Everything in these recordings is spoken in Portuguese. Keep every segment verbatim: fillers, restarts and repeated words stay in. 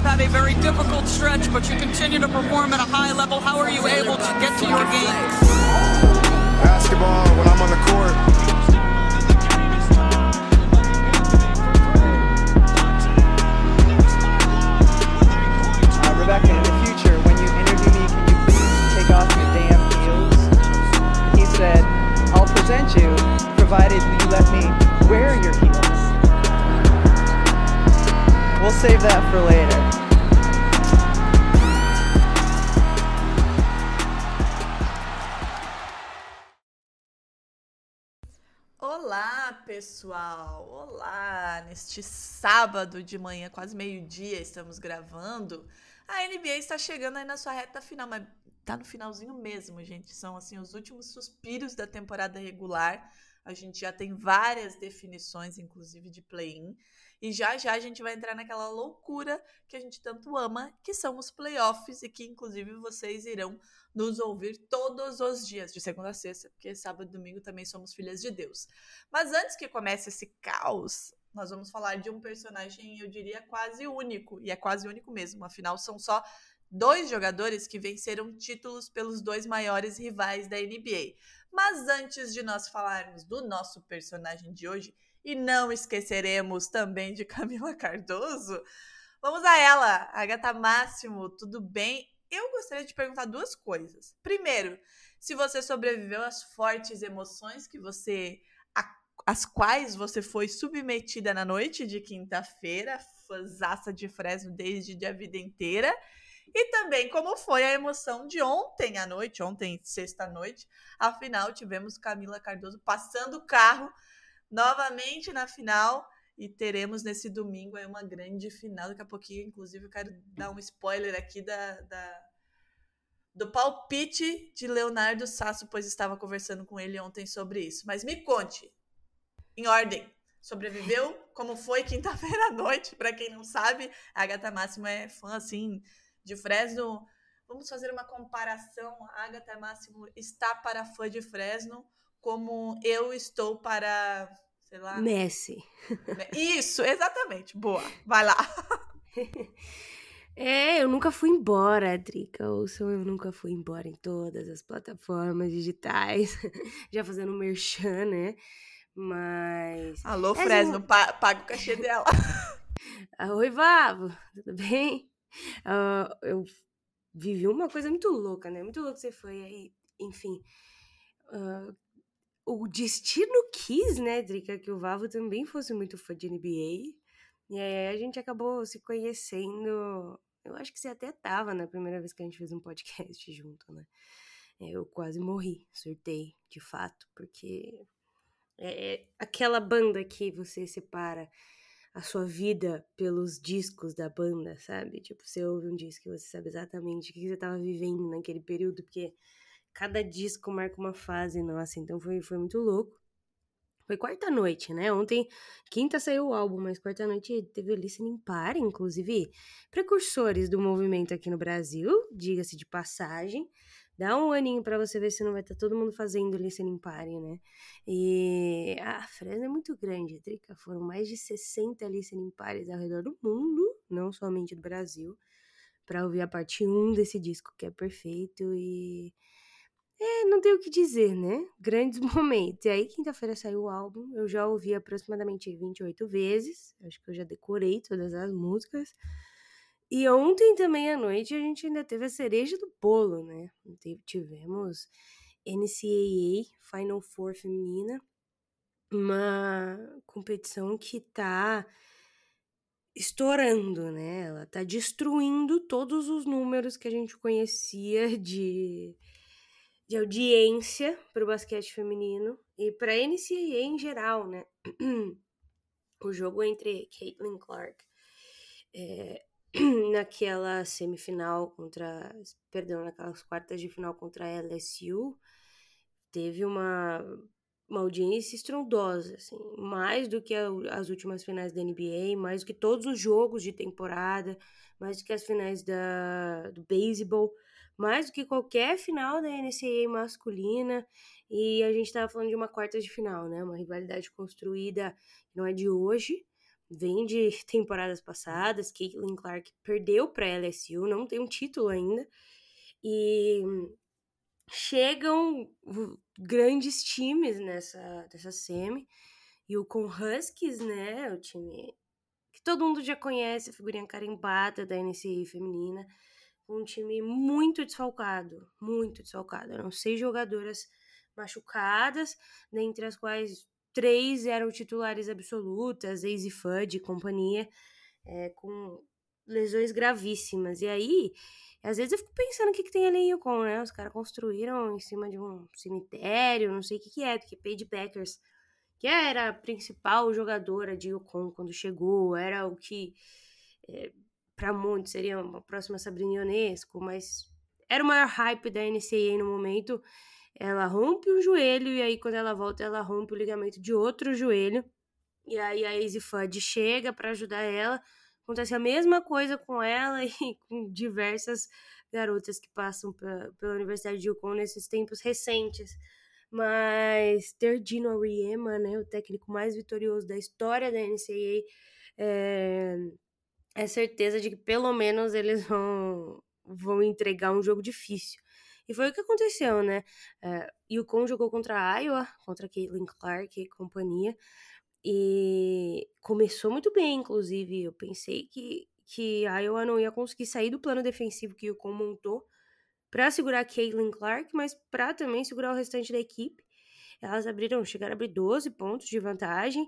have had a very difficult stretch, but you continue to perform at a high level. How are you able to get to your game? Basketball, when I'm on the court. Uh, Rebecca, in the future, when you interview me, can you please take off your damn heels? He said, I'll present you, provided you let me wear your heels. We'll save that for later. Olá, pessoal! Olá! Neste sábado de manhã, quase meio-dia, estamos gravando. A N B A está chegando aí na sua reta final, mas tá no finalzinho mesmo, gente. São, assim, os últimos suspiros da temporada regular. A gente já tem várias definições, inclusive de play-in. E já já a gente vai entrar naquela loucura que a gente tanto ama, que são os playoffs, e que, inclusive, vocês irão nos ouvir todos os dias, de segunda a sexta, porque sábado e domingo também somos filhas de Deus. Mas antes que comece esse caos, nós vamos falar de um personagem, eu diria, quase único. E é quase único mesmo, afinal são só dois jogadores que venceram títulos pelos dois maiores rivais da N B A. Mas antes de nós falarmos do nosso personagem de hoje, e não esqueceremos também de Camila Cardoso, vamos a ela, Agatha Máximo, tudo bem? Eu gostaria de perguntar duas coisas. Primeiro, se você sobreviveu às fortes emoções que você, a, às quais você foi submetida na noite de quinta-feira, fãzaça de Fresno desde a vida inteira, e também como foi a emoção de ontem à noite, ontem, sexta-noite, afinal tivemos Camila Cardoso passando o carro novamente na final, e teremos nesse domingo aí uma grande final. Daqui a pouquinho, inclusive, eu quero dar um spoiler aqui da, da, do palpite de Leonardo Sasso, pois estava conversando com ele ontem sobre isso. Mas me conte, em ordem, sobreviveu? Como foi quinta-feira à noite? Para quem não sabe, a Agatha Máximo é fã, assim, de Fresno. Vamos fazer uma comparação. A Agatha Máximo está para fã de Fresno como eu estou para, sei lá... Messi. Isso, exatamente. Boa, vai lá. É, eu nunca fui embora, Drica. Ouçam, eu nunca fui embora em todas as plataformas digitais. Já fazendo merchan, né? Mas... Alô, é, Fresno, assim... pa- paga o cachê dela. Oi, Vavo, tudo bem? Uh, eu vivi uma coisa muito louca, né? Muito louco você foi aí, enfim... Uh, o destino quis, né, Drica, que o Vavo também fosse muito fã de N B A. E aí a gente acabou se conhecendo. Eu acho que você até tava na primeira vez que a gente fez um podcast junto, né? Eu quase morri, surtei, de fato, porque é aquela banda que você separa a sua vida pelos discos da banda, sabe? Tipo, você ouve um disco e você sabe exatamente o que você tava vivendo naquele período, porque cada disco marca uma fase nossa, então foi, foi muito louco. Foi quarta-noite, né? Ontem, quinta saiu o álbum, mas quarta-noite teve o Listening Party, inclusive precursores do movimento aqui no Brasil, diga-se de passagem. Dá um aninho pra você ver se não vai estar todo mundo fazendo Listening Party, né? E a Fresno é muito grande, Drica. Foram mais de sessenta Listening Parties ao redor do mundo, não somente do Brasil, pra ouvir a parte um desse disco, que é perfeito e... É, não tenho o que dizer, né? Grandes momentos. E aí, quinta-feira saiu o álbum. Eu já ouvi aproximadamente vinte e oito vezes. Acho que eu já decorei todas as músicas. E ontem também à noite a gente ainda teve a cereja do bolo, né? Tivemos N C A A Final Four feminina. Uma competição que tá estourando, né? Ela tá destruindo todos os números que a gente conhecia de... de audiência para o basquete feminino e para a N C A A em geral, né? O jogo entre Caitlin Clark é, naquela semifinal contra, perdão, naquelas quartas de final contra a L S U, teve uma, uma audiência estrondosa, assim, mais do que a, as últimas finais da N B A, mais do que todos os jogos de temporada, mais do que as finais da, do beisebol, mais do que qualquer final da N C A A masculina. E a gente estava falando de uma quarta de final, né? Uma rivalidade construída, não é de hoje, vem de temporadas passadas. Caitlin Clark perdeu para L S U, não tem um título ainda. E chegam grandes times nessa, nessa semi. E o Yukon Huskies, né, o time que todo mundo já conhece, a figurinha carimbada da N C A A feminina, um time muito desfalcado, muito desfalcado. Eram seis jogadoras machucadas, dentre as quais três eram titulares absolutas, Azzi Fudd e companhia, é, com lesões gravíssimas. E aí, às vezes eu fico pensando o que, que tem ali em Yukon, né? Os caras construíram em cima de um cemitério, não sei o que, que é, porque Paige Bueckers, que era a principal jogadora de Yukon quando chegou, era o que, é, para muitos, seria uma próxima Sabrina Ionesco, mas era o maior hype da N C A A no momento. Ela rompe um joelho, e aí quando ela volta, ela rompe o ligamento de outro joelho, e aí a Azzi Fudd chega para ajudar ela. Acontece a mesma coisa com ela e com diversas garotas que passam pra, pela Universidade de Yukon nesses tempos recentes. Mas ter Gino Auriemma, né, o técnico mais vitorioso da história da N C A A, é, é certeza de que pelo menos eles vão, vão entregar um jogo difícil. E foi o que aconteceu, né? É, Yukon jogou contra a Iowa, contra a Caitlin Clark e companhia, e começou muito bem, inclusive. Eu pensei que, que a Iowa não ia conseguir sair do plano defensivo que o Yukon montou para segurar a Caitlin Clark, mas para também segurar o restante da equipe. Elas abriram, chegaram a abrir doze pontos de vantagem,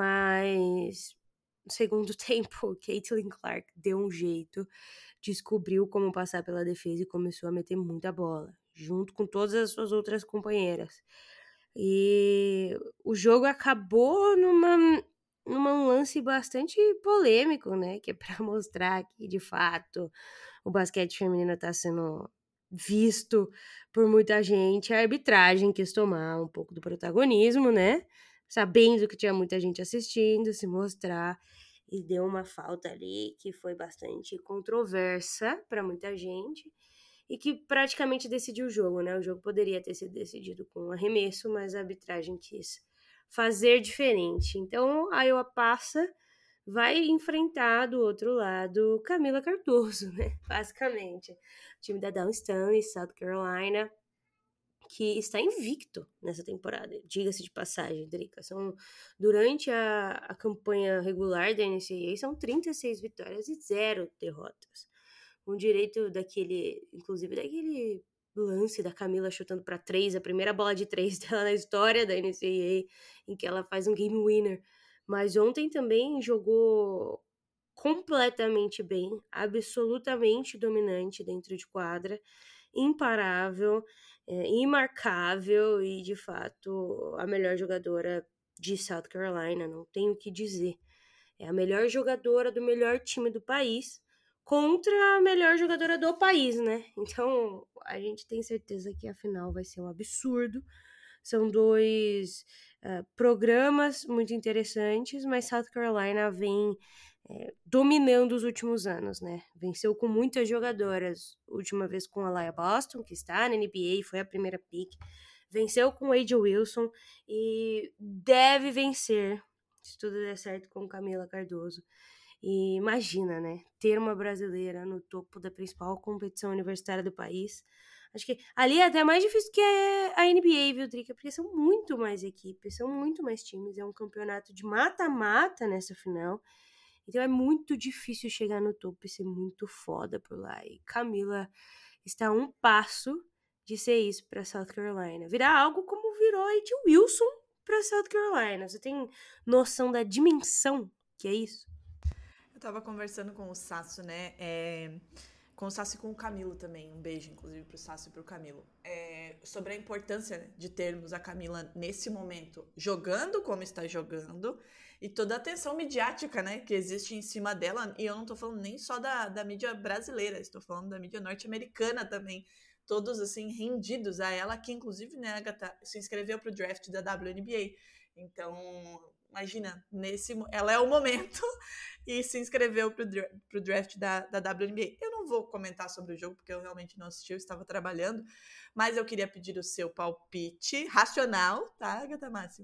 mas no segundo tempo, Caitlin Clark deu um jeito, descobriu como passar pela defesa e começou a meter muita bola, junto com todas as suas outras companheiras. E o jogo acabou numa, num lance bastante polêmico, né? Que é para mostrar que, de fato, o basquete feminino está sendo visto por muita gente. A arbitragem quis tomar um pouco do protagonismo, né? Sabendo que tinha muita gente assistindo, se mostrar, e deu uma falta ali que foi bastante controversa para muita gente e que praticamente decidiu o jogo, né? O jogo poderia ter sido decidido com um arremesso, mas a arbitragem quis fazer diferente. Então, a Iowa passa, vai enfrentar do outro lado Camila Cardoso, né? Basicamente. O time da Dawn Stanley, South Carolina, que está invicto nessa temporada, diga-se de passagem, Drica. São, durante a, a campanha regular da N C A A, são trinta e seis vitórias e zero derrotas. Com direito daquele, inclusive daquele lance da Camila chutando para três, a primeira bola de três dela na história da N C A A, em que ela faz um game winner. Mas ontem também jogou completamente bem, absolutamente dominante dentro de quadra, imparável, é, imarcável e, de fato, a melhor jogadora de South Carolina, não tenho o que dizer. É a melhor jogadora do melhor time do país contra a melhor jogadora do país, né? Então, a gente tem certeza que a final vai ser um absurdo. São dois uh, programas muito interessantes, mas South Carolina vem é, dominando os últimos anos, né? Venceu com muitas jogadoras, última vez com a Laia Boston, que está na N B A, foi a primeira pick. Venceu com A'ja Wilson e deve vencer, se tudo der certo, com Camila Cardoso. E imagina, né? Ter uma brasileira no topo da principal competição universitária do país. Acho que ali é até mais difícil que a N B A, viu, Drica? Porque são muito mais equipes, são muito mais times. É um campeonato de mata-mata nessa final. Então é muito difícil chegar no topo e ser muito foda por lá. E Camila está a um passo de ser isso para South Carolina. Virar algo como virou A'ja Wilson para South Carolina. Você tem noção da dimensão que é isso? Eu tava conversando com o Sasso, né? É... Com o Sasso e com o Camilo também. Um beijo, inclusive, pro Sasso e pro Camilo. É... Sobre a importância de termos a Camila nesse momento jogando como está jogando e toda a atenção midiática, né, que existe em cima dela. E eu não tô falando nem só da, da mídia brasileira, estou falando da mídia norte-americana também. Todos, assim, rendidos a ela, que inclusive, né, Agatha, se inscreveu pro draft da W N B A. Então, imagina, nesse, ela é o momento e se inscreveu pro, pro draft da, da W N B A. Eu não vou comentar sobre o jogo, porque eu realmente não assisti, eu estava trabalhando, mas eu queria pedir o seu palpite racional, tá, Agatha Máximo?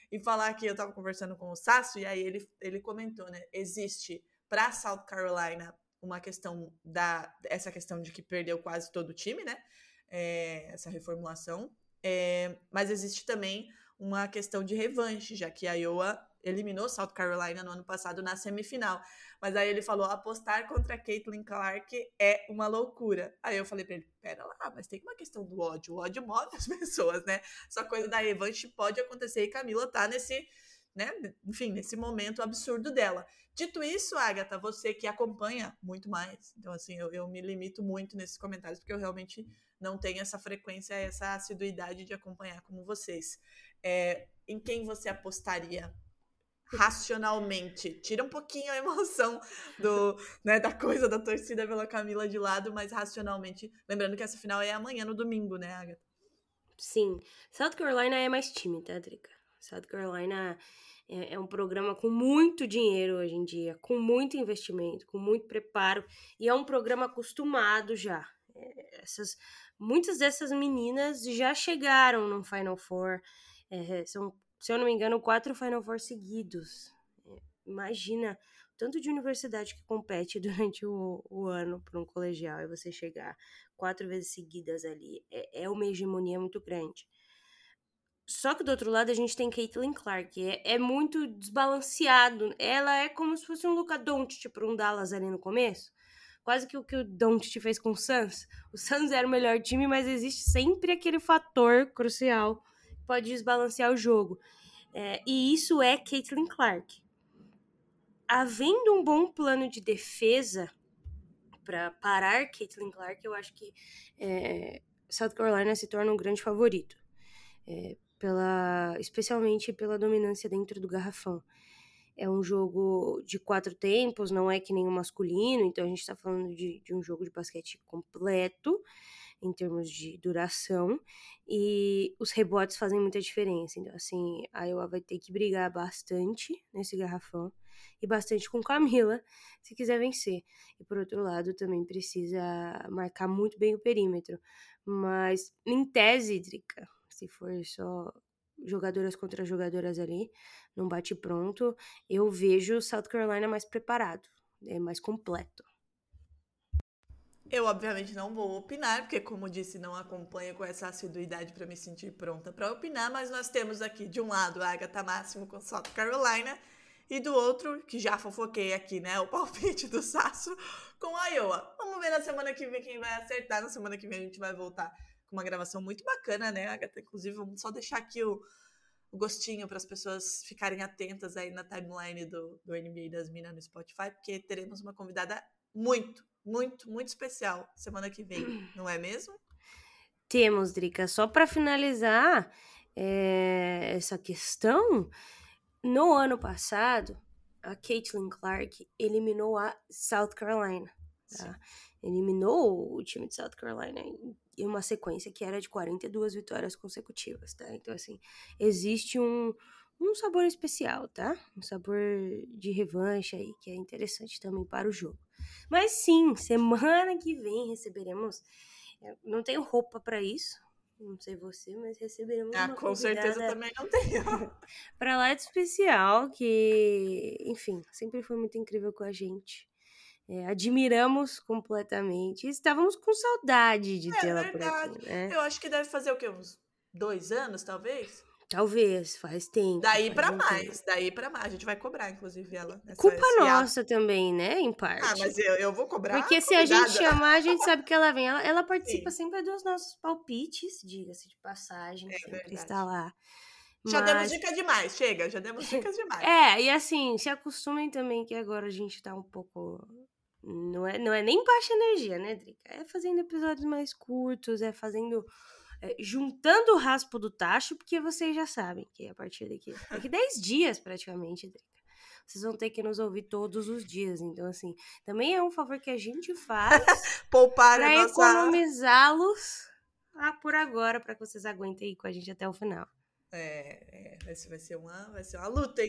e falar que eu tava conversando com o Sasso, e aí ele, ele comentou, né? Existe para South Carolina uma questão da... Essa questão de que perdeu quase todo o time, né? É, essa reformulação. É, mas existe também uma questão de revanche, já que a Iowa eliminou South Carolina no ano passado na semifinal. Mas aí ele falou, apostar contra Caitlin Clark é uma loucura. Aí eu falei pra ele, pera lá, mas tem uma questão do ódio. O ódio move as pessoas, né? Essa coisa da revanche pode acontecer e Camila tá nesse, né? Enfim, nesse momento absurdo dela. Dito isso, Agatha, você que acompanha muito mais, então assim, eu, eu me limito muito nesses comentários, porque eu realmente não tenho essa frequência, essa assiduidade de acompanhar como vocês. É, em quem você apostaria racionalmente? Tira um pouquinho a emoção do, né, da coisa da torcida pela Camila de lado, mas racionalmente, lembrando que essa final é amanhã no domingo, né, Agatha? Sim. South Carolina é mais time, tá, Drica? South Carolina é, é um programa com muito dinheiro hoje em dia, com muito investimento, com muito preparo, e é um programa acostumado já. É, essas, muitas dessas meninas já chegaram no Final Four, é, são, se eu não me engano, quatro Final Four seguidos. É, imagina o tanto de universidade que compete durante o, o ano para um colegial, e você chegar quatro vezes seguidas ali, é, é uma hegemonia muito grande. Só que do outro lado a gente tem Caitlin Clark, é, é muito desbalanceado. Ela é como se fosse um Luka Doncic para um Dallas ali no começo. Quase que o que o Doncic fez com o Suns. O Suns era o melhor time, mas existe sempre aquele fator crucial que pode desbalancear o jogo. É, e isso é Caitlin Clark. Havendo um bom plano de defesa para parar Caitlin Clark, eu acho que é, South Carolina se torna um grande favorito. É, pela, especialmente pela dominância dentro do garrafão. É um jogo de quatro tempos, não é que nem o masculino, então a gente está falando de, de um jogo de basquete completo, em termos de duração, e os rebotes fazem muita diferença. Então, assim, a Iowa vai ter que brigar bastante nesse garrafão, e bastante com Camila, se quiser vencer. E, por outro lado, também precisa marcar muito bem o perímetro. Mas, em tese, Drica, se for só jogadoras contra jogadoras ali, num bate-pronto, eu vejo South Carolina mais preparado, é mais completo. Eu, obviamente, não vou opinar, porque, como disse, não acompanho com essa assiduidade para me sentir pronta para opinar, mas nós temos aqui, de um lado, a Agatha Máximo com South Carolina, e do outro, que já fofoquei aqui, né, o palpite do Sasso com a Iowa. Vamos ver na semana que vem quem vai acertar. Na semana que vem a gente vai voltar com uma gravação muito bacana, né, Agatha? Inclusive, vamos só deixar aqui o, o gostinho para as pessoas ficarem atentas aí na timeline do, do N B A das Minas no Spotify, porque teremos uma convidada muito, muito, muito especial semana que vem, não é mesmo? Temos, Drica. Só para finalizar é, essa questão, no ano passado, a Caitlin Clark eliminou a South Carolina. Tá? Eliminou o time de South Carolina em uma sequência que era de quarenta e duas vitórias consecutivas, tá? Então, assim, existe um, um sabor especial, tá? Um sabor de revanche aí, que é interessante também para o jogo. Mas sim, semana que vem receberemos... Eu não tenho roupa para isso, não sei você, mas receberemos ah, uma com certeza também não tenho. para lá de especial, que, enfim, sempre foi muito incrível com a gente. É, admiramos completamente. Estávamos com saudade de é tê-la verdade. por aqui, né? Eu acho que deve fazer o quê? Uns dois anos, talvez? Talvez, faz tempo. Daí faz pra um mais, tempo. daí pra mais. A gente vai cobrar, inclusive, ela. Nessa, Culpa esse nossa ato. também, né? Em parte. Ah, mas eu, eu vou cobrar. Porque se convidada. a gente chamar, a gente sabe que ela vem. Ela, ela participa Sim. sempre dos nossos palpites, diga-se de passagem. É sempre verdade. está lá. Já Mas... demos dicas demais, chega, já demos dicas demais. É, e assim, se acostumem também que agora a gente tá um pouco... Não é, não é nem baixa energia, né, Drica? É fazendo episódios mais curtos, é fazendo... É, juntando o raspo do tacho, porque vocês já sabem que a partir daqui... Daqui dez dias, praticamente, Drica, vocês vão ter que nos ouvir todos os dias. Então, assim, também é um favor que a gente faz Poupar pra a nossa... economizá-los ah, por agora, pra que vocês aguentem aí com a gente até o final. É, é vai, ser, vai, ser uma, vai ser uma luta, hein?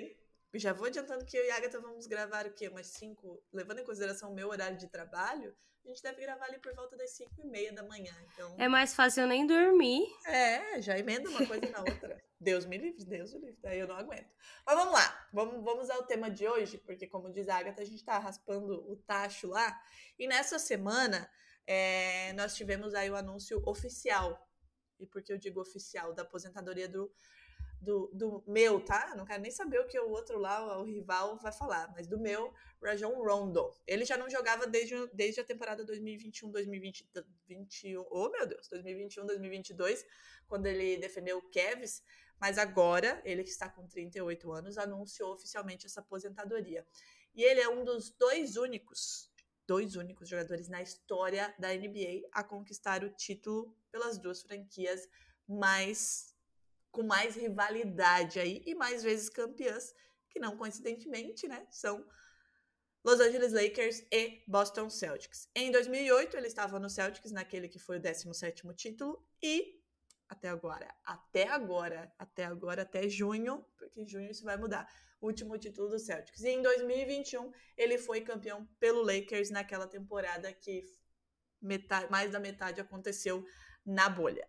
já vou adiantando que eu e a Agatha vamos gravar o quê? Umas cinco, levando em consideração o meu horário de trabalho, a gente deve gravar ali por volta das cinco e meia da manhã. Então, É mais fácil eu nem dormir. é, já emenda uma coisa na outra. Deus me livre, Deus me livre, daí eu não aguento. Mas vamos lá, vamos, vamos ao tema de hoje, porque como diz a Agatha, a gente tá raspando o tacho lá. E nessa semana, é, nós tivemos aí o anúncio oficial. E por que eu digo oficial? Da aposentadoria do, do, do meu, tá? Não quero nem saber o que o outro lá, o rival, vai falar. Mas do meu, Rajon Rondo. Ele já não jogava desde, desde a temporada dois mil e vinte e um, dois mil e vinte e um. Oh, meu Deus! dois mil e vinte e um, dois mil e vinte e dois, quando ele defendeu o Cavs. Mas agora, ele que está com trinta e oito anos, anunciou oficialmente essa aposentadoria. E ele é um dos dois únicos, dois únicos jogadores na história da N B A a conquistar o título pelas duas franquias mais, com mais rivalidade aí, e mais vezes campeãs, que não coincidentemente, né, são Los Angeles Lakers e Boston Celtics. Em dois mil e oito, ele estava no Celtics, naquele que foi o décimo sétimo título, e até agora, até agora, até agora, até junho, porque em junho isso vai mudar, o último título do Celtics. E em dois mil e vinte e um, ele foi campeão pelo Lakers naquela temporada que metade, mais da metade aconteceu na bolha.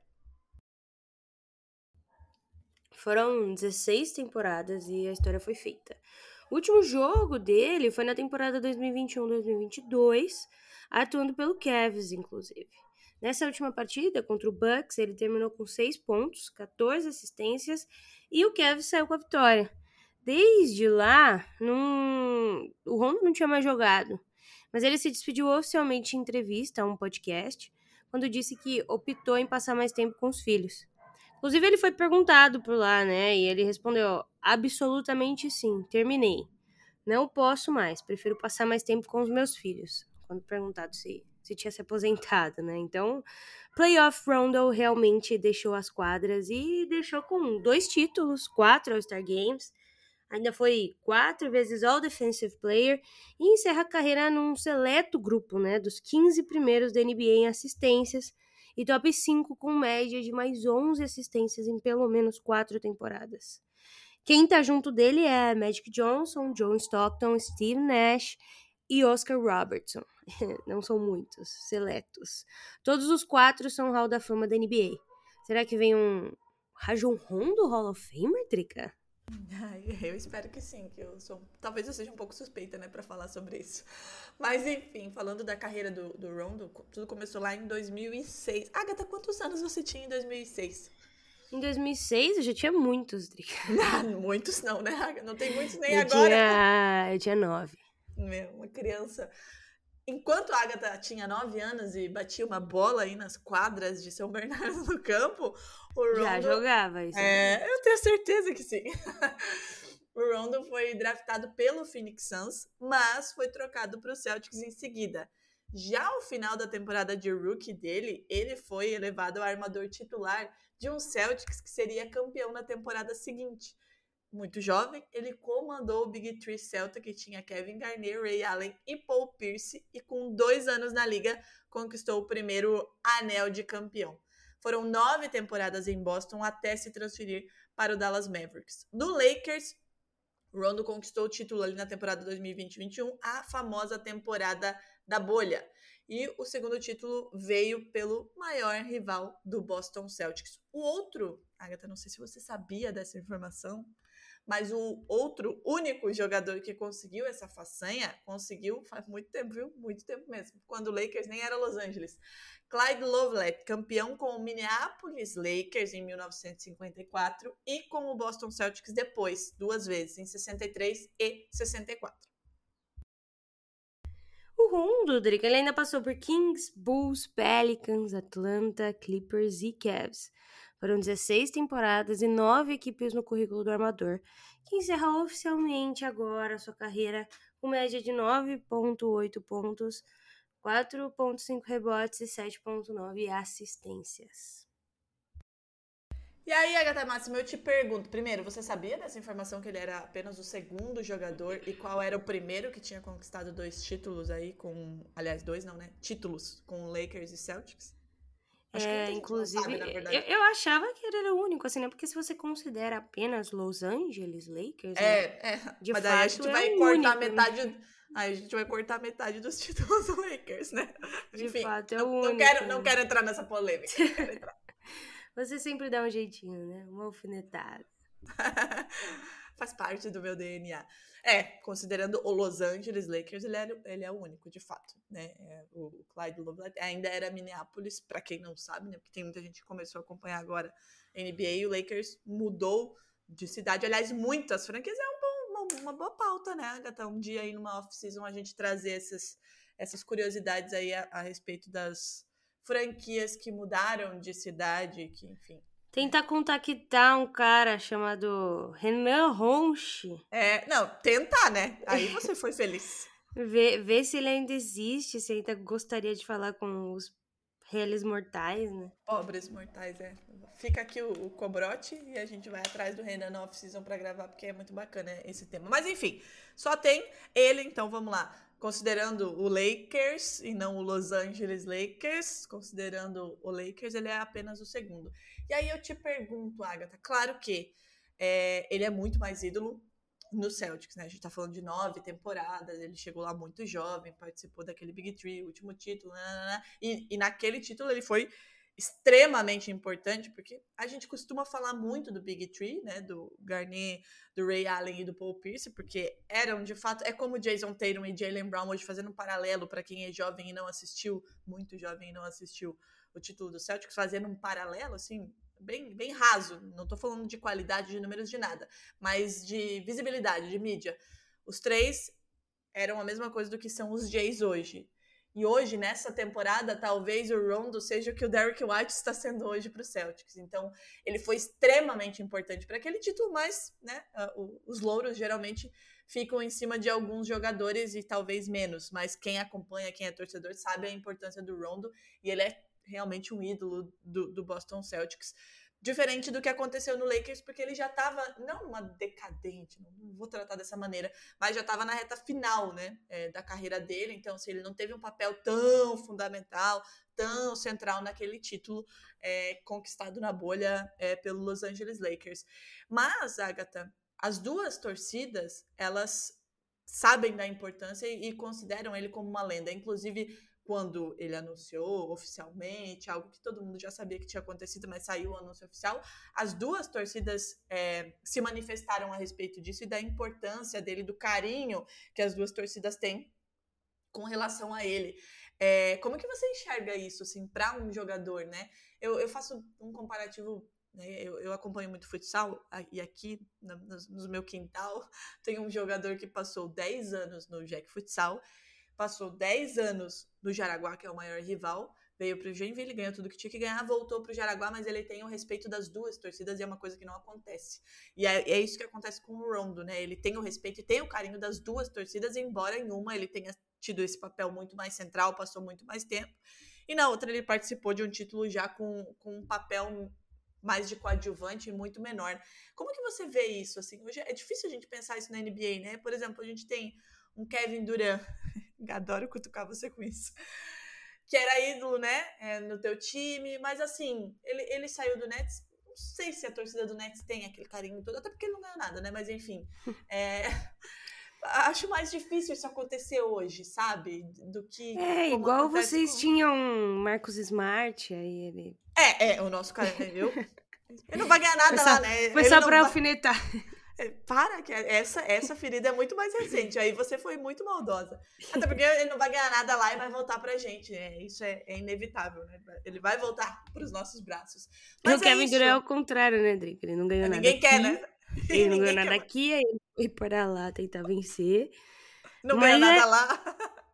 Foram dezesseis temporadas e a história foi feita. O último jogo dele foi na temporada dois mil e vinte e um, dois mil e vinte e dois, atuando pelo Cavs, inclusive. Nessa última partida, contra o Bucks, ele terminou com seis pontos, catorze assistências e o Cavs saiu com a vitória. Desde lá, num... o Rondo não tinha mais jogado, mas ele se despediu oficialmente em entrevista a um podcast, quando disse que optou em passar mais tempo com os filhos. Inclusive, ele foi perguntado por lá, né, e ele respondeu, absolutamente sim, terminei. Não posso mais, prefiro passar mais tempo com os meus filhos, quando perguntado se... se tinha se aposentado, né? Então, Playoff Rondo realmente deixou as quadras e deixou com dois títulos, quatro All-Star Games, ainda foi quatro vezes All-Defensive Player e encerra a carreira num seleto grupo, né, dos quinze primeiros da N B A em assistências e top cinco com média de mais onze assistências em pelo menos quatro temporadas. Quem tá junto dele é Magic Johnson, John Stockton, Steve Nash e Oscar Robertson. Não são muitos, seletos. Todos os quatro são Hall da Fama da N B A. Será que vem um Rajon Rondo Hall of Famer, Drica? Ai, eu espero que sim, que eu sou... Talvez eu seja um pouco suspeita, né, pra falar sobre isso. Mas, enfim, falando da carreira do, do Rondo, tudo começou lá em dois mil e seis. Agatha, quantos anos você tinha em dois mil e seis? Em dois mil e seis eu já tinha muitos, Drica. Não, muitos não, né, Agatha? Não tem muitos nem eu agora. Tinha... Eu tinha nove. Meu, uma criança... Enquanto a Agatha tinha nove anos e batia uma bola aí nas quadras de São Bernardo do Campo, o Rondo... Já jogava isso. É, eu tenho certeza que sim. O Rondo foi draftado pelo Phoenix Suns, mas foi trocado para o Celtics em seguida. Já ao final da temporada de rookie dele, ele foi elevado ao armador titular de um Celtics que seria campeão na temporada seguinte. Muito jovem, ele comandou o Big Three Celta, que tinha Kevin Garnett, Ray Allen e Paul Pierce, e com dois anos na liga, conquistou o primeiro anel de campeão. Foram nove temporadas em Boston até se transferir para o Dallas Mavericks. Do Lakers, Rondo conquistou o título ali na temporada dois mil e vinte, vinte e um, a famosa temporada da bolha. E o segundo título veio pelo maior rival do Boston Celtics. O outro, Agatha, não sei se você sabia dessa informação, mas o outro único jogador que conseguiu essa façanha, conseguiu faz muito tempo, viu? Muito tempo mesmo. Quando o Lakers nem era Los Angeles. Clyde Lovellette, campeão com o Minneapolis Lakers em mil novecentos e cinquenta e quatro e com o Boston Celtics depois, duas vezes, em sessenta e três e sessenta e quatro. O Rondo, Drica, ele ainda passou por Kings, Bulls, Pelicans, Atlanta, Clippers e Cavs. Foram dezesseis temporadas e nove equipes no currículo do armador, que encerra oficialmente agora a sua carreira com média de nove vírgula oito pontos, quatro vírgula cinco rebotes e sete vírgula nove assistências. E aí, Agatha Máxima, eu te pergunto, primeiro, você sabia dessa informação que ele era apenas o segundo jogador e qual era o primeiro que tinha conquistado dois títulos aí com... Aliás, dois não, né? Títulos com Lakers e Celtics? Acho que É, muita gente não sabe, inclusive, na eu, verdade. eu achava que ele era o único, assim, né? Porque se você considera apenas Los Angeles Lakers, né? É, é. De Mas daí a fato, gente é vai o cortar único, né? metade. Aí a gente vai cortar metade dos títulos do Lakers, né? De Enfim, fato, é não, o não único, quero, não né? quero entrar nessa polêmica, não quero entrar. Você sempre dá um jeitinho, né? Uma alfinetada. Faz parte do meu D N A. É, considerando o Los Angeles Lakers, ele, era, ele é o único, de fato, né? É, o Clyde Loblet ainda era Minneapolis, pra quem não sabe, né? Porque tem muita gente que começou a acompanhar agora a N B A e o Lakers mudou de cidade. Aliás, muitas franquias é um bom, uma, uma boa pauta, né, Agatha? Um dia aí numa off-season a gente trazer essas, essas curiosidades aí a, a respeito das franquias que mudaram de cidade, que, enfim... Tentar contactar um cara chamado Renan Ronchi. É, não, tentar, né? Aí você foi feliz. Ver, ver se ele ainda existe, se ainda gostaria de falar com os réis mortais, né? Pobres mortais, é. Fica aqui o, o cobrote e a gente vai atrás do Renan na off-season pra gravar, porque é muito bacana esse tema. Mas enfim, só tem ele, então vamos lá. Considerando o Lakers e não o Los Angeles Lakers, considerando o Lakers, ele é apenas o segundo. E aí eu te pergunto, Agatha, claro que é, ele é muito mais ídolo no Celtics, né? A gente tá falando de nove temporadas, ele chegou lá muito jovem, participou daquele Big Three, último título, nanana, e, e naquele título ele foi extremamente importante, porque a gente costuma falar muito do Big Three, né, do Garnett, do Ray Allen e do Paul Pierce, porque eram, de fato, é como Jason Tatum e Jaylen Brown hoje, fazendo um paralelo para quem é jovem e não assistiu, muito jovem e não assistiu o título do Celtics, fazendo um paralelo, assim, bem, bem raso, não tô falando de qualidade de números de nada, mas de visibilidade, de mídia. Os três eram a mesma coisa do que são os Jays hoje. E hoje, nessa temporada, talvez o Rondo seja o que o Derrick White está sendo hoje para o Celtics. Então, ele foi extremamente importante para aquele título, mas né, os louros geralmente ficam em cima de alguns jogadores e talvez menos. Mas quem acompanha, quem é torcedor, sabe a importância do Rondo. E ele é realmente um ídolo do, do Boston Celtics. Diferente do que aconteceu no Lakers, porque ele já estava, não uma decadente, não vou tratar dessa maneira, mas já estava na reta final, né, é, da carreira dele, então assim, ele não teve um papel tão fundamental, tão central naquele título é, conquistado na bolha é, pelo Los Angeles Lakers. Mas, Agatha, as duas torcidas, elas sabem da importância e, e consideram ele como uma lenda, inclusive... quando ele anunciou oficialmente, algo que todo mundo já sabia que tinha acontecido, mas saiu o anúncio oficial, as duas torcidas é, se manifestaram a respeito disso e da importância dele, do carinho que as duas torcidas têm com relação a ele. É, como que você enxerga isso, assim, para um jogador, né? Eu, eu faço um comparativo, né? eu, eu acompanho muito futsal, e aqui no, no, no meu quintal tem um jogador que passou dez anos no Jack Futsal, passou dez anos no Jaraguá, que é o maior rival, veio pro Joinville, ganhou tudo que tinha que ganhar, voltou pro Jaraguá, mas ele tem o respeito das duas torcidas e é uma coisa que não acontece. E é, é isso que acontece com o Rondo, né? Ele tem o respeito e tem o carinho das duas torcidas, embora em uma ele tenha tido esse papel muito mais central, passou muito mais tempo, e na outra ele participou de um título já com, com um papel mais de coadjuvante e muito menor. Como que você vê isso? Assim, hoje é difícil a gente pensar isso na N B A, né? Por exemplo, a gente tem um Kevin Durant, adoro cutucar você com isso, que era ídolo, né, é, no teu time, mas assim, ele, ele saiu do Nets, não sei se a torcida do Nets tem aquele carinho todo, até porque ele não ganhou nada, né, mas enfim, é, acho mais difícil isso acontecer hoje, sabe, do que... É, como igual acontece vocês com... tinham Marcus Smart, aí ele... É, é, o nosso cara, eu... Ele não vai ganhar nada Foi só, lá, né? foi ele só não pra vai... alfinetar. Para, que essa, essa ferida é muito mais recente. Aí você foi muito maldosa. Até porque ele não vai ganhar nada lá e vai voltar pra gente. Né? Isso é, é inevitável, né? Ele vai voltar pros nossos braços. Mas o é Kevin isso. Durant é o contrário, né, Drica? Ele não ganhou Ninguém nada quer, aqui. né? Ele não ganhou Ninguém nada quer. aqui, aí ele foi para lá tentar vencer. Não Mas ganhou nada é... lá.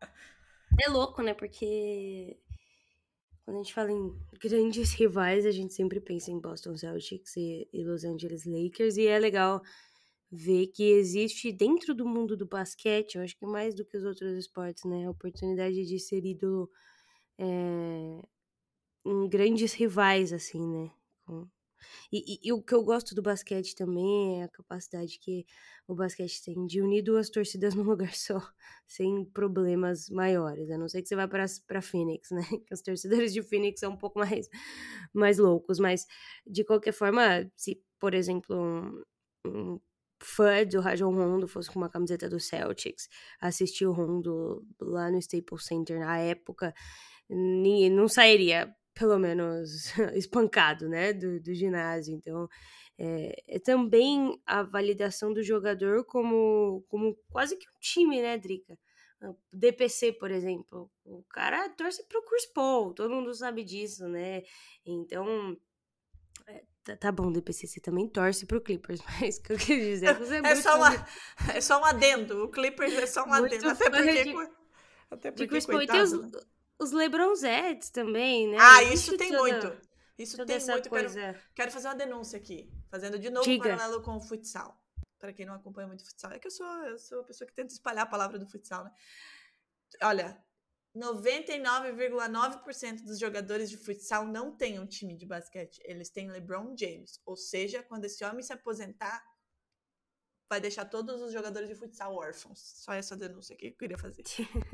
É louco, né? Porque quando a gente fala em grandes rivais, a gente sempre pensa em Boston Celtics e, e Los Angeles Lakers. E é legal ver que existe dentro do mundo do basquete, eu acho que mais do que os outros esportes, né? A oportunidade de ser ídolo é, em grandes rivais, assim, né? Com, E, e- e o que eu gosto do basquete também é a capacidade que o basquete tem de unir duas torcidas num lugar só, sem problemas maiores. A não ser que você vá para para Phoenix, né? Que os torcedores de Phoenix são um pouco mais, mais loucos. Mas, de qualquer forma, se, por exemplo, um, um fã do Rajon Rondo fosse com uma camiseta do Celtics, assistir o Rondo lá no Staples Center na época, ninguém não sairia, pelo menos, espancado, né, do, do ginásio. Então, é, é também a validação do jogador como, como quase que um time, né, Drica? O D P C, por exemplo, o cara torce pro Chris Paul, todo mundo sabe disso, né? Então, é, tá, tá bom, D P C, você também torce pro Clippers, mas o que eu quis dizer é que você é, É muito, só, uma, é só um adendo. O Clippers é só um muito adendo. Até fã porque, de, co- até de porque Chris Paul. E tem os, coitado, né? os LeBronzettes também, né? Ah, isso Existe tem muito. toda, Isso toda tem essa muito. Quero, coisa. quero fazer uma denúncia aqui. Fazendo de novo um Diga. paralelo com o futsal. Para quem não acompanha muito futsal. É que eu sou, eu sou a pessoa que tenta espalhar a palavra do futsal, né? Olha, noventa e nove vírgula nove por cento dos jogadores de futsal não têm um time de basquete. Eles têm LeBron James. Ou seja, quando esse homem se aposentar, vai deixar todos os jogadores de futsal órfãos. Só essa denúncia aqui que eu queria fazer.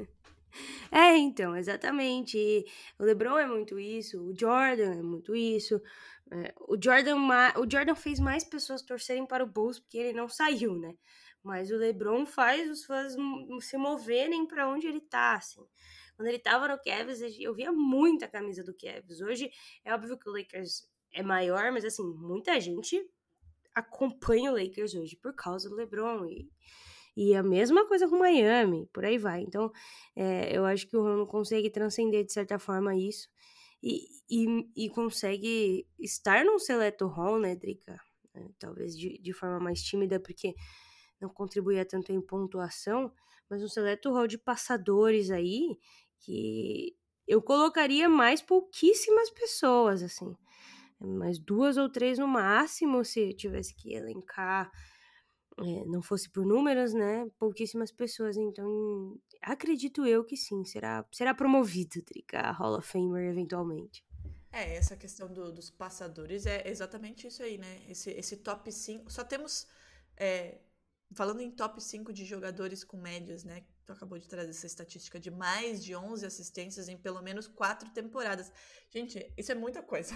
É, então, exatamente. E o LeBron é muito isso, o Jordan é muito isso. É, o, Jordan, ma- o Jordan fez mais pessoas torcerem para o Bulls porque ele não saiu, né? Mas o LeBron faz os fãs m- se moverem para onde ele tá, assim. Quando ele tava no Cavs, eu via muita camisa do Cavs. Hoje, é óbvio que o Lakers é maior, mas, assim, muita gente acompanha o Lakers hoje por causa do LeBron. E, e a mesma coisa com Miami, por aí vai. Então, é, eu acho que o Rondo consegue transcender, de certa forma, isso. E, e, e consegue estar num seleto hall, né, Drica? É, talvez de, de forma mais tímida, porque não contribuía tanto em pontuação, mas um seleto hall de passadores aí, que eu colocaria mais pouquíssimas pessoas, assim. Mais duas ou três no máximo, se eu tivesse que elencar, é, não fosse por números, né? Pouquíssimas pessoas. Então, acredito eu que sim, será, será promovido, Drica, a Hall of Famer eventualmente. É, essa questão do- dos passadores é exatamente isso aí, né? Esse, esse top cinco. Só temos. é, falando em top cinco de jogadores com médias, né? Tu acabou de trazer essa estatística de mais de onze assistências em pelo menos quatro temporadas. Gente, isso é muita coisa.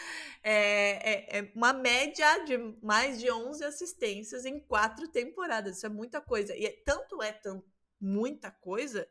É, é, é uma média de mais de onze assistências em quatro temporadas. Isso é muita coisa. E é, tanto é tão, muita coisa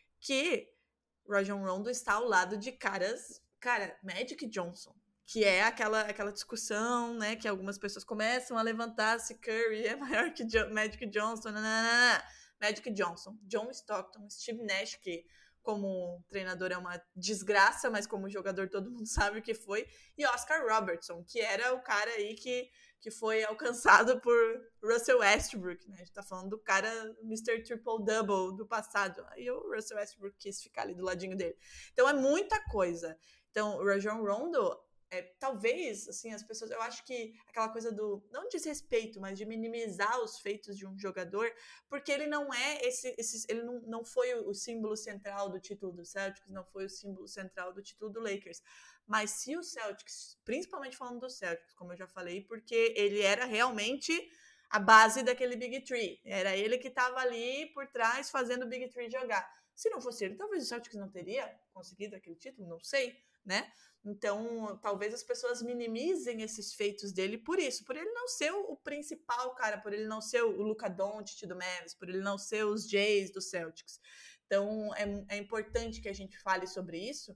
que Rajon Rondo está ao lado de caras, cara, Magic Johnson, que é aquela, aquela discussão, né, que algumas pessoas começam a levantar se Curry é maior que jo- Magic Johnson, nananana. Magic Johnson, John Stockton, Steve Nash, que como treinador é uma desgraça, mas como jogador todo mundo sabe o que foi, e Oscar Robertson, que era o cara aí que, que foi alcançado por Russell Westbrook, né? A gente tá falando do cara mister Triple-Double do passado. Aí o Russell Westbrook quis ficar ali do ladinho dele. Então é muita coisa. Então o Rajon Rondo, é, talvez, assim, as pessoas... Eu acho que aquela coisa do... Não desrespeito, mas de minimizar os feitos de um jogador, porque ele não é esse... esse ele não, não foi o símbolo central do título do Celtics, não foi o símbolo central do título do Lakers. Mas se o Celtics, principalmente falando do Celtics, como eu já falei, porque ele era realmente a base daquele Big Three. Era ele que estava ali por trás fazendo o Big Three jogar. Se não fosse ele, talvez o Celtics não teria conseguido aquele título, não sei, né? Então, talvez as pessoas minimizem esses feitos dele por isso, por ele não ser o principal cara, por ele não ser o Luka Doncic do Mavs, por ele não ser os Jays do Celtics. Então, é, é importante que a gente fale sobre isso.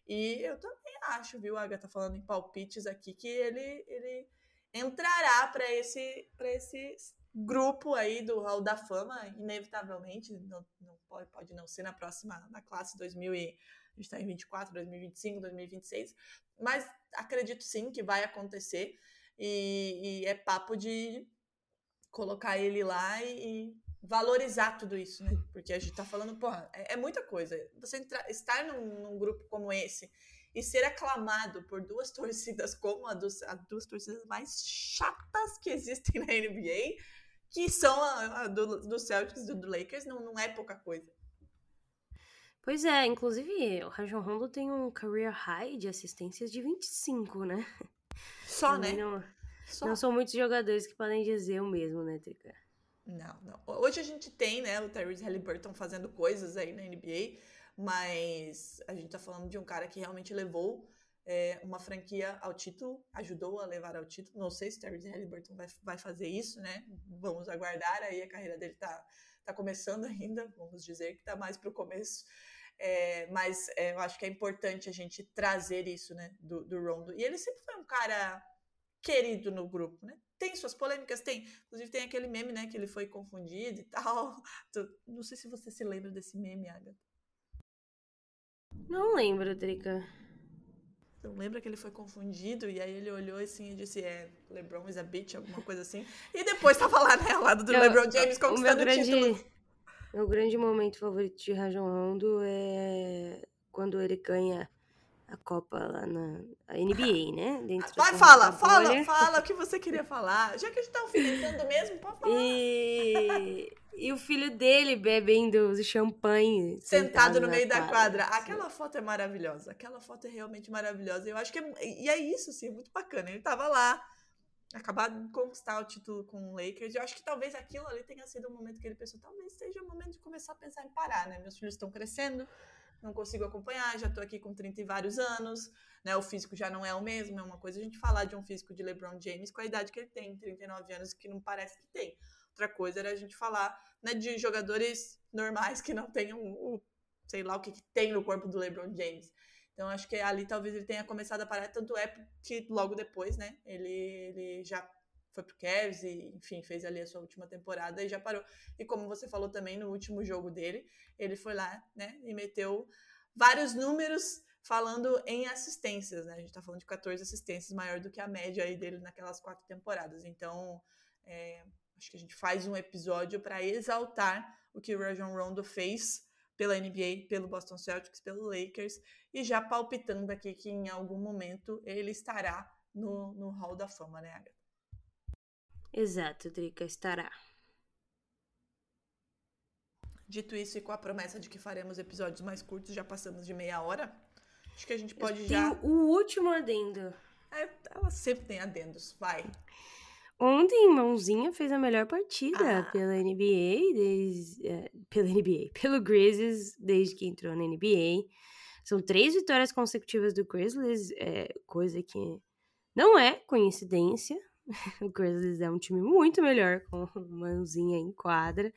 E eu também acho, viu, a Agatha falando em palpites aqui, que ele, ele entrará para esse, para esse grupo aí do Hall da Fama, inevitavelmente. Não, não pode, pode não ser na próxima, na classe dois mil e... A gente está em vinte e quatro, dois mil e vinte e cinco, dois mil e vinte e seis, mas acredito sim que vai acontecer e, e é papo de colocar ele lá e, e valorizar tudo isso, né? Porque a gente tá falando, porra, é, é muita coisa. Você entra, estar num, num grupo como esse e ser aclamado por duas torcidas como a dos, as duas torcidas mais chatas que existem na N B A, que são a, a do, do Celtics e do, do Lakers, não, não é pouca coisa. Pois é, inclusive o Rajon Rondo tem um career high de assistências de vinte e cinco, né? Só, Também né? não, Só. não são muitos jogadores que podem dizer o mesmo, né, Trica? Não, não. Hoje a gente tem, né, o Tyrese Haliburton fazendo coisas aí na N B A, mas a gente tá falando de um cara que realmente levou é, uma franquia ao título, ajudou a levar ao título. Não sei se o Tyrese Haliburton vai, vai fazer isso, né? Vamos aguardar, aí a carreira dele tá, tá começando ainda, vamos dizer que tá mais pro começo. É, mas é, eu acho que é importante a gente trazer isso, né, do, do Rondo. E ele sempre foi um cara querido no grupo, né? Tem suas polêmicas? Tem. Inclusive tem aquele meme, né, que ele foi confundido e tal. Não sei se você se lembra desse meme, Agatha. Não lembro, Trica. Não lembra que ele foi confundido e aí ele olhou assim e disse, é, LeBron is a bitch, alguma coisa assim. E depois tava lá, né, ao lado do Eu, LeBron James o meu conquistando o grande, título. meu grande momento favorito de Rajon Rondo é quando ele ganha a Copa lá na a N B A, né? Dentro Vai, da fala, da fala, bolha. fala o que você queria falar. Já que a gente tá alfinetando mesmo, pode falar. E, e o filho dele bebendo champanhe Sentado no na meio da quadra. Sim. Aquela foto é maravilhosa. Aquela foto é realmente maravilhosa. Eu acho que é, e é isso, assim, é muito bacana. Ele tava lá, acabado de conquistar o título com o Lakers. Eu acho que talvez aquilo ali tenha sido um momento que ele pensou, talvez seja o momento de começar a pensar em parar, né? Meus filhos estão crescendo, não consigo acompanhar, já tô aqui com trinta e vários anos, né? O físico já não é o mesmo, é uma coisa a gente falar de um físico de LeBron James com a idade que ele tem, trinta e nove anos, que não parece que tem. Outra coisa era a gente falar, né, de jogadores normais que não tenham o, sei lá o que, que tem no corpo do LeBron James. Então, acho que ali talvez ele tenha começado a parar, tanto é que logo depois, né, ele, ele já foi pro Cavs e, enfim, fez ali a sua última temporada e já parou. E como você falou também, no último jogo dele, ele foi lá, né, e meteu vários números falando em assistências, né, a gente tá falando de catorze assistências, maior do que a média aí dele naquelas quatro temporadas. Então, é, acho que a gente faz um episódio para exaltar o que o Rajon Rondo fez pela N B A, pelo Boston Celtics, pelo Lakers, e já palpitando aqui que em algum momento ele estará no, no Hall da Fama, né, Agatha? Exato, Drica, estará. Dito isso e com a promessa de que faremos episódios mais curtos, já passamos de meia hora, acho que a gente pode Eu já... tenho o último adendo. É, ela sempre tem adendos, vai. Ontem, Mãozinha fez a melhor partida Ah. pela N B A, desde, é, pela N B A, pelo Grizzlies, desde que entrou na N B A. São três vitórias consecutivas do Grizzlies, é, coisa que não é coincidência. O Grizzlies é um time muito melhor com Mãozinha em quadra.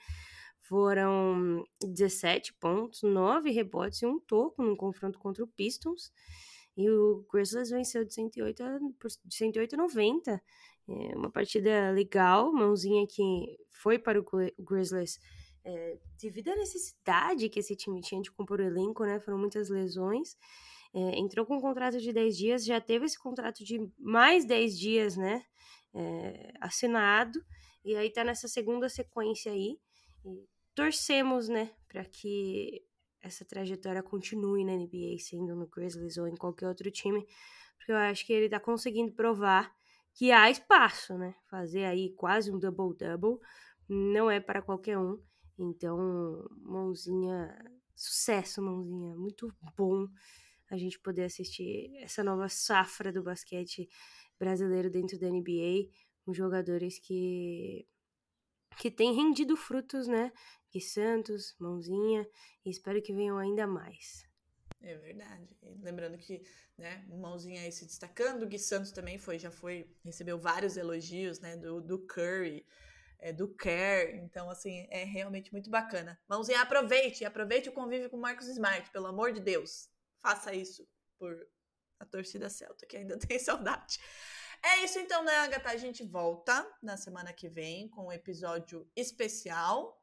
Foram dezessete pontos, nove rebotes e um toco no confronto contra o Pistons. E o Grizzlies venceu de cento e oito a noventa. É uma partida legal, Mãozinha que foi para o Grizzlies é, devido à necessidade que esse time tinha de compor o elenco, né? Foram muitas lesões. É, entrou com um contrato de dez dias, já teve esse contrato de mais dez dias, né? É, assinado. E aí tá nessa segunda sequência aí. E torcemos, né? Para que essa trajetória continue na N B A, sendo no Grizzlies ou em qualquer outro time. Porque eu acho que ele tá conseguindo provar que há espaço, né? Fazer aí quase um double-double não é para qualquer um. Então, Mãozinha, sucesso, Mãozinha. Muito bom a gente poder assistir essa nova safra do basquete brasileiro dentro da N B A, com jogadores que, que têm rendido frutos, né? Gui Santos, Mãozinha, e espero que venham ainda mais. É verdade. E lembrando que, né, Mãozinha aí se destacando, o Gui Santos também foi, já foi, recebeu vários elogios, né, do, do Curry, é, do Kerr, então, assim, é realmente muito bacana. Mãozinha, aproveite, aproveite o convívio com o Marcus Smart, pelo amor de Deus. Faça isso por a torcida celta, que ainda tem saudade. É isso então, né, Agatha? A gente volta na semana que vem com um episódio especial.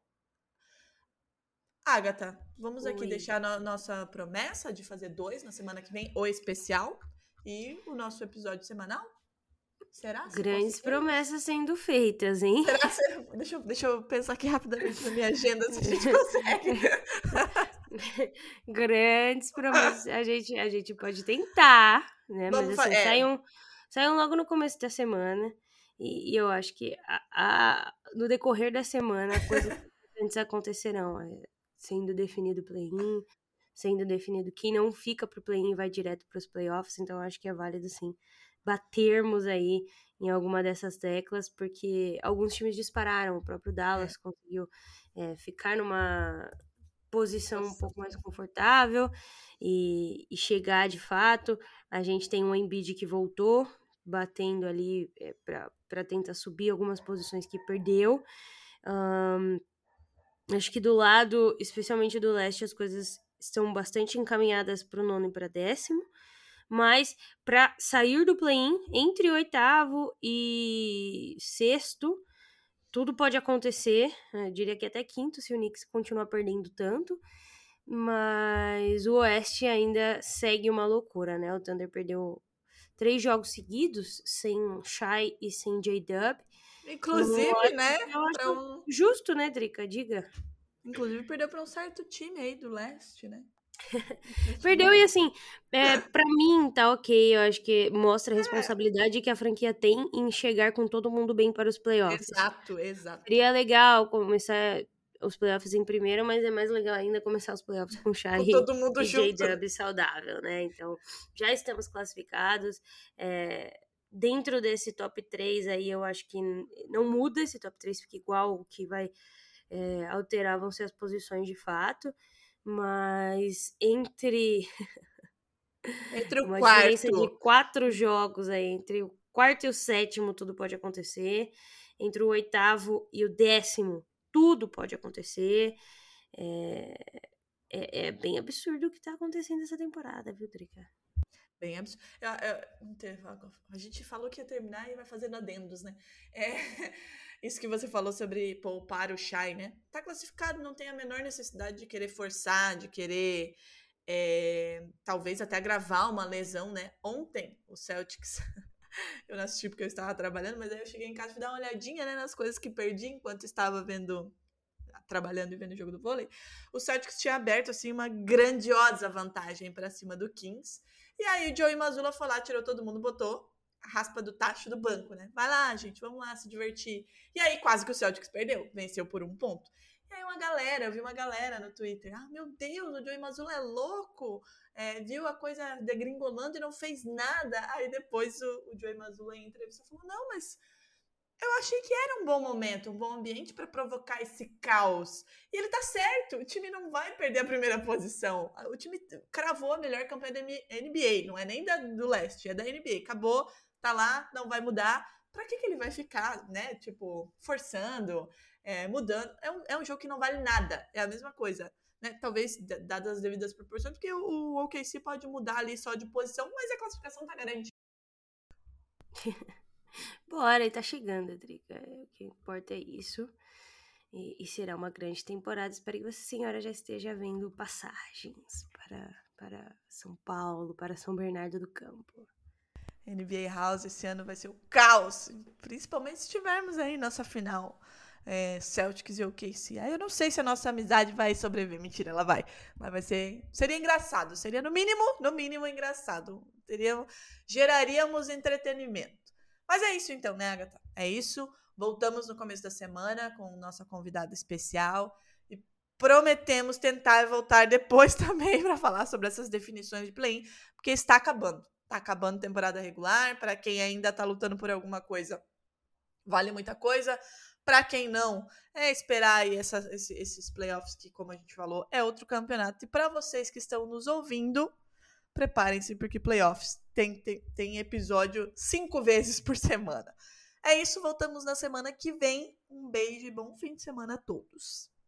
Agatha, vamos aqui Oi. deixar a nossa promessa de fazer dois na semana que vem, o especial e o nosso episódio semanal? Será? Você Grandes conseguiu? promessas sendo feitas, hein? Será que... deixa, eu, deixa eu pensar aqui rapidamente na minha agenda se a gente consegue. Grandes promessas. A gente, a gente pode tentar, né? Vamos Mas assim, fa- é. saiam, saiam logo no começo da semana. E, e eu acho que a, a- no decorrer da semana, coisas importantes acontecerão. É, sendo definido o play-in, sendo definido quem não fica pro play-in vai direto pros playoffs. Então, eu acho que é válido, sim, batermos aí em alguma dessas teclas, porque alguns times dispararam, o próprio Dallas é. conseguiu é, ficar numa posição um pouco mais confortável e, e chegar de fato. A gente tem um Embiid que voltou, batendo ali é, para tentar subir algumas posições que perdeu. Um, acho que do lado, especialmente do leste, as coisas estão bastante encaminhadas para o nono e para décimo. Mas para sair do play-in, entre o oitavo e sexto, tudo pode acontecer. Eu diria que até quinto, se o Knicks continuar perdendo tanto. Mas o Oeste ainda segue uma loucura, né? O Thunder perdeu três jogos seguidos, sem Shai e sem J-Dub. Inclusive, né? Pra um... Justo, né, Drica? Diga. Inclusive, perdeu para um certo time aí do Leste, né? Perdeu e assim, é, pra mim tá ok, eu acho que mostra a responsabilidade é. que a franquia tem em chegar com todo mundo bem para os playoffs. Exato, exato. Seria legal começar os playoffs em primeiro, mas é mais legal ainda começar os playoffs com Shai e J-Dub saudável, né? Então, já estamos classificados. É, dentro desse top três aí, eu acho que não muda, esse top três fica igual, o que vai é, alterar vão ser as posições de fato. Mas entre, entre o uma quarto. diferença de quatro jogos aí, entre o quarto e o sétimo tudo pode acontecer, entre o oitavo e o décimo tudo pode acontecer. É, é, é bem absurdo o que tá acontecendo essa temporada, viu, Drica? Bem absurdo. Eu, eu, a gente falou que ia terminar e vai fazendo adendos, né? É... Isso que você falou sobre poupar o Shai, né? Tá classificado, não tem a menor necessidade de querer forçar, de querer é, talvez até agravar uma lesão, né? Ontem, o Celtics, eu não assisti porque eu estava trabalhando, mas aí eu cheguei em casa e fui dar uma olhadinha, né, nas coisas que perdi enquanto estava vendo, trabalhando e vendo o jogo do vôlei. O Celtics tinha aberto, assim, uma grandiosa vantagem para cima do Kings. E aí o Joey Mazzulla foi lá, tirou todo mundo, botou a raspa do tacho do banco, né? Vai lá, gente, vamos lá se divertir. E aí quase que o Celtics perdeu, venceu por um ponto. E aí uma galera, eu vi uma galera no Twitter, ah, meu Deus, o Joey Mazzulla é louco, é, viu a coisa degringolando e não fez nada. Aí depois o, o Joey Mazzulla em entrevista falou, não, mas eu achei que era um bom momento, um bom ambiente para provocar esse caos. E ele tá certo, o time não vai perder a primeira posição. O time cravou a melhor campanha da N B A, não é nem da, do leste, é da N B A. Acabou, tá lá, não vai mudar. Pra que que ele vai ficar, né, tipo, forçando, é, mudando? É um, é um jogo que não vale nada, é a mesma coisa, né? Talvez, dadas as devidas proporções, porque o, o O K C pode mudar ali só de posição, mas a classificação tá garantida. Bora, ele tá chegando, Drica. O que importa é isso. E, e será uma grande temporada. Espero que você, senhora, já esteja vendo passagens para, para São Paulo, para São Bernardo do Campo. N B A House esse ano vai ser o caos, principalmente se tivermos aí nossa final é, Celtics e O K C. Aí eu não sei se a nossa amizade vai sobreviver. Mentira, ela vai. Mas vai ser... Seria engraçado. Seria, no mínimo, no mínimo, engraçado. Teria, geraríamos entretenimento. Mas é isso então, né, Agatha? É isso. Voltamos no começo da semana com nossa convidada especial. E prometemos tentar voltar depois também para falar sobre essas definições de play-in, porque está acabando. Está acabando a temporada regular. Para quem ainda está lutando por alguma coisa, vale muita coisa. Para quem não, é esperar aí essa, esse, esses playoffs que, como a gente falou, é outro campeonato. E para vocês que estão nos ouvindo, preparem-se, porque playoffs tem, tem, tem episódio cinco vezes por semana. É isso, voltamos na semana que vem. Um beijo e bom fim de semana a todos.